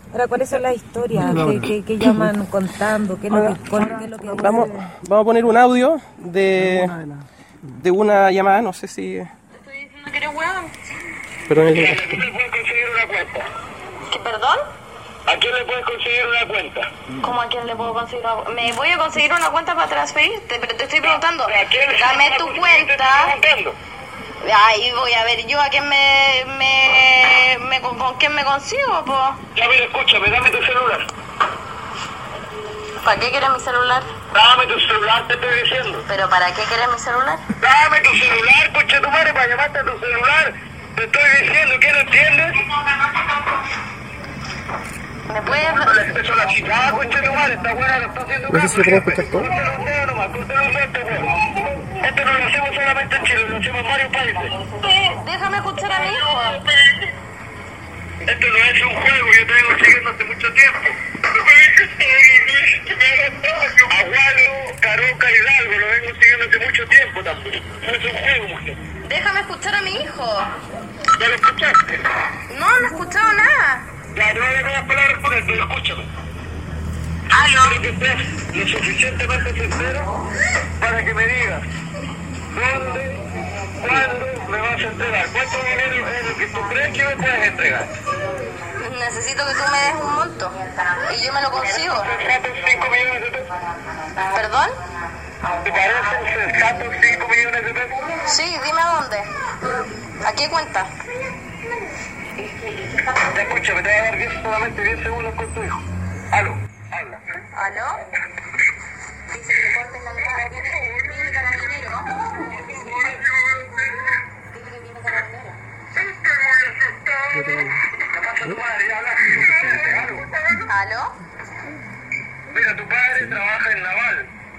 Ahora, ¿cuáles son las historias que llaman contando? ¿Qué es lo que Vamos a poner un audio de una llamada, no sé si... Te estoy diciendo que eres hueón. Perdón, ¿A quién le puedes conseguir una cuenta? ¿Qué, perdón? ¿A quién le puedes conseguir una cuenta? ¿Cómo a quién le puedo conseguir una cuenta? Me voy a conseguir una cuenta para transferirte, pero te estoy preguntando. ¿A quién le Dame vas a tu conseguir? cuenta. Te estoy preguntando. Ahí voy a ver yo a quién con quién me consigo, po. Ya, mira, escúchame, dame tu celular. ¿Para qué quieres mi celular? Dame tu celular, te estoy diciendo. ¿Pero para qué quieres mi celular? Dame tu celular, coche tu madre, para llamarte a tu celular. Te estoy diciendo, ¿qué no entiendes? ¿Me puedes...? No le expreso la chica, coche tu madre, esta buena lo está haciendo. No sé si lo puedo escuchar todo. Esto no lo hacemos solamente en Chile, lo hacemos en varios países. Déjame escuchar a mi hijo. Esto no es un juego, yo te vengo siguiendo hace mucho tiempo. Aguado, Caroca y Hidalgo, lo vengo siguiendo hace mucho tiempo también. No es un juego, mujer. Déjame escuchar a mi hijo. ¿Ya lo escuchaste? No he escuchado nada. Ya, no hay nuevas palabras con esto, escúchame. Aló. Quiero que estés lo suficientemente sincero para que me digas dónde, cuándo me vas a entregar. ¿Cuánto dinero es lo que tú crees que me puedes entregar? Necesito que tú me des un monto y yo me lo consigo. ¿Sensatos 5 millones de pesos? ¿Perdón? ¿Te parecen sensatos 5 millones de pesos? Sí, dime a dónde. ¿A qué cuenta? Ya, escúchame, te voy a dar solamente 10 segundos con tu hijo. Aló, habla. ¿Aló? Dice que le corten la llamada. Viene carabinero. Dice que viene carabinero. ¿Qué pasa tu madre? Ya hablaste. Aló. ¿Aló? Mira, tu padre trabaja en Naval.